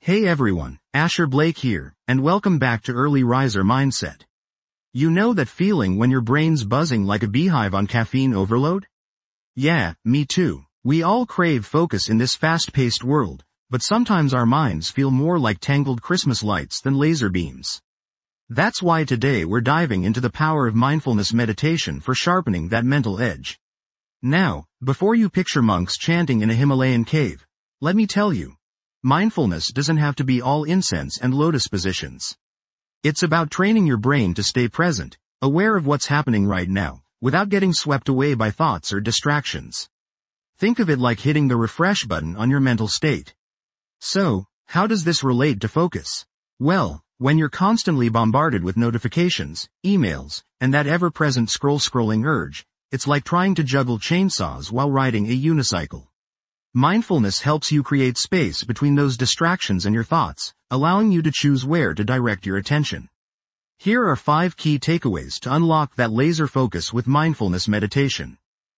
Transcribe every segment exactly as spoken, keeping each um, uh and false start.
Hey everyone, Asher Blake here, and welcome back to Early Riser Mindset. You know that feeling when your brain's buzzing like a beehive on caffeine overload? Yeah, me too. We all crave focus in this fast-paced world, but sometimes our minds feel more like tangled Christmas lights than laser beams. That's why today we're diving into the power of mindfulness meditation for sharpening that mental edge. Now, before you picture monks chanting in a Himalayan cave, let me tell you, mindfulness doesn't have to be all incense and lotus positions. It's about training your brain to stay present, aware of what's happening right now, without getting swept away by thoughts or distractions. Think of it like hitting the refresh button on your mental state. So, how does this relate to focus? Well, when you're constantly bombarded with notifications, emails, and that ever-present scroll-scrolling urge, it's like trying to juggle chainsaws while riding a unicycle. Mindfulness helps you create space between those distractions and your thoughts, allowing you to choose where to direct your attention. Here are five key takeaways to unlock that laser focus with mindfulness meditation.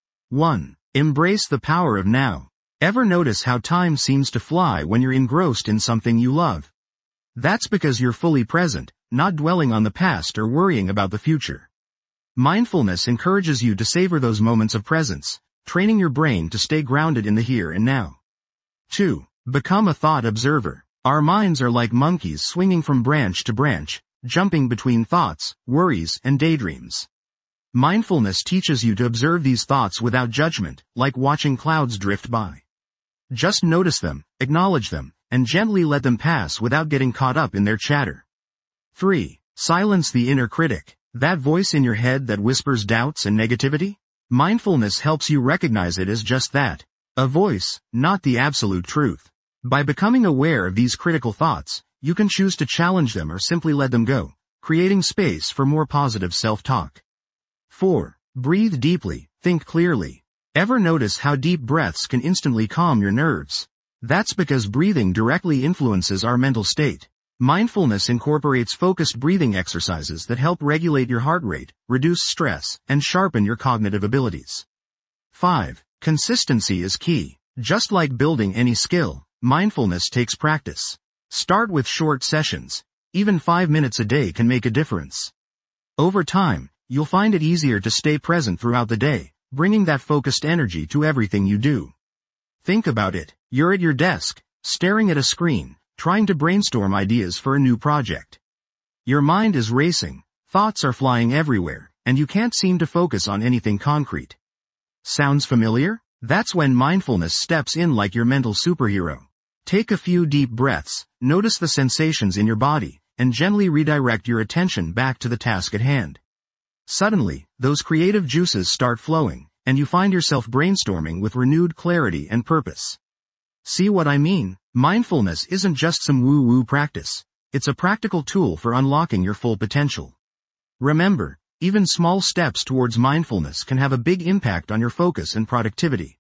one. Embrace the power of now. Ever notice how time seems to fly when you're engrossed in something you love? That's because you're fully present, not dwelling on the past or worrying about the future. Mindfulness encourages you to savor those moments of presence, training your brain to stay grounded in the here and now. two. Become a thought observer. Our minds are like monkeys swinging from branch to branch, jumping between thoughts, worries, and daydreams. Mindfulness teaches you to observe these thoughts without judgment, like watching clouds drift by. Just notice them, acknowledge them, and gently let them pass without getting caught up in their chatter. three. Silence the inner critic. That voice in your head that whispers doubts and negativity? Mindfulness helps you recognize it as just that, a voice, not the absolute truth. By becoming aware of these critical thoughts, you can choose to challenge them or simply let them go, creating space for more positive self-talk. four. Breathe deeply, think clearly. Ever notice how deep breaths can instantly calm your nerves? That's because breathing directly influences our mental state. Mindfulness incorporates focused breathing exercises that help regulate your heart rate, reduce stress, and sharpen your cognitive abilities. five. Consistency is key. Just like building any skill, mindfulness takes practice. Start with short sessions. Even five minutes a day can make a difference. Over time, you'll find it easier to stay present throughout the day, bringing that focused energy to everything you do. Think about it. You're at your desk, staring at a screen, trying to brainstorm ideas for a new project. Your mind is racing, thoughts are flying everywhere, and you can't seem to focus on anything concrete. Sounds familiar? That's when mindfulness steps in like your mental superhero. Take a few deep breaths, notice the sensations in your body, and gently redirect your attention back to the task at hand. Suddenly, those creative juices start flowing, and you find yourself brainstorming with renewed clarity and purpose. See what I mean? Mindfulness isn't just some woo-woo practice. It's a practical tool for unlocking your full potential. Remember, even small steps towards mindfulness can have a big impact on your focus and productivity.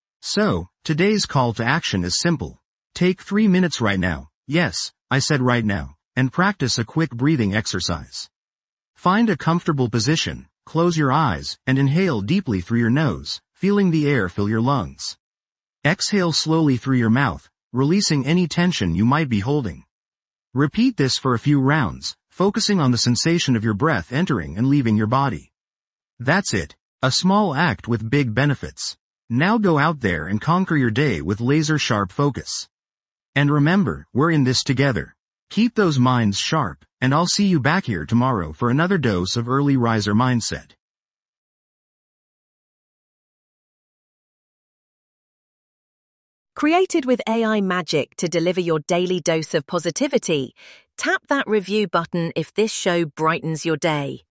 So, today's call to action is simple. Take three minutes right now, yes, I said right now, and practice a quick breathing exercise. Find a comfortable position, close your eyes, and inhale deeply through your nose, feeling the air fill your lungs. Exhale slowly through your mouth, releasing any tension you might be holding. Repeat this for a few rounds, focusing on the sensation of your breath entering and leaving your body. That's it, a small act with big benefits. Now go out there and conquer your day with laser-sharp focus. And remember, we're in this together. Keep those minds sharp, and I'll see you back here tomorrow for another dose of Early Riser Mindset. Created with A I magic to deliver your daily dose of positivity, tap that review button if this show brightens your day.